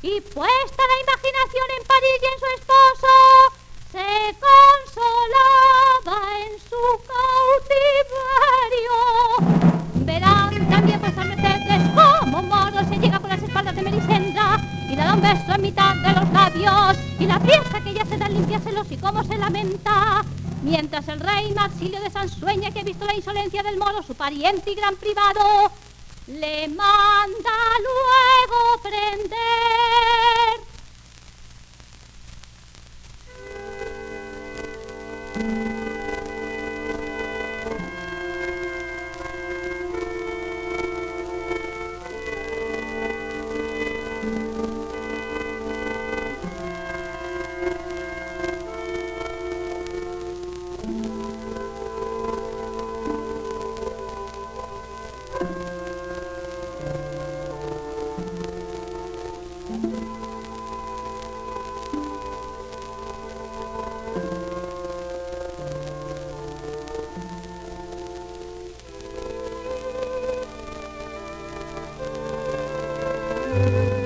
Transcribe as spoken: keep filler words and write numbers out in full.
y puesta la imaginación en París y en su esposo, se consolaba en su cautiverio. Verán también vuestras mercedes como Moro se llega por las espaldas de Melisendra y le da un beso en mitad de los labios, y la pieza que ya se da limpiáselos y cómo se lamenta, mientras el rey Marsilio de Sansueña, que ha visto la insolencia del Moro, su pariente y gran privado, le manda luego prender. Thank you.